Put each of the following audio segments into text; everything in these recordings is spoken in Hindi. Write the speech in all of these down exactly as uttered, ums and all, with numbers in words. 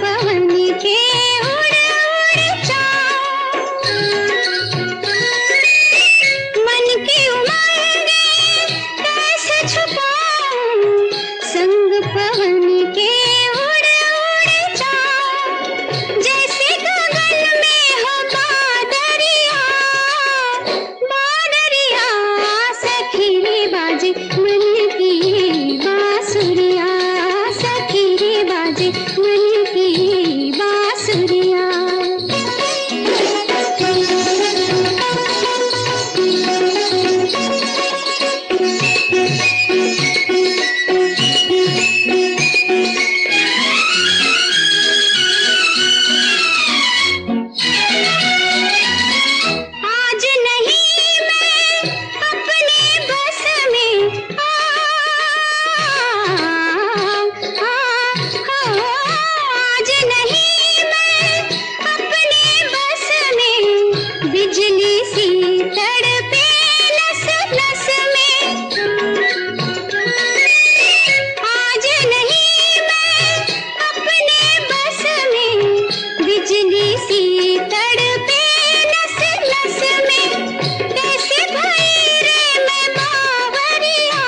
पवन के उड़ उड़ जाओ, मन की उमंगे कैसे छुपाऊं, संग पवन के उड़ उड़ जाओ। जैसे गगन में हो बादरिया, बादरिया सखी रे बाजे मन की बांसुरिया, सखी रे बाजे मन की बांसुरिया। आज नहीं मैं अपने बस में, आ, आ, आ, आज नहीं मैं अपने बस में, बिजली सी तड़पे नस नस में। आज नहीं मैं अपने बस में, बिजली सी तड़पे नस नस में। कैसे भई रे मैं बावरिया,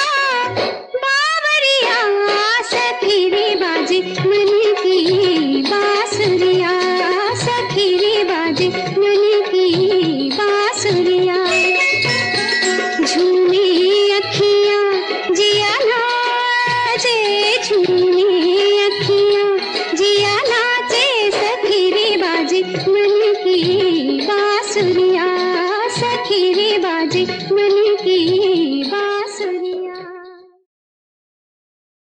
बावरिया सखी रे बाजे मन की बांसुरिया, सखी रे बाजे मन की बांसुरिया। झूमे अखियाँ जिया नाचे, झूमे अखियाँ जिया नाचे, सखी रे बाजे मन की बांसुरिया, सखी रे बाजे मन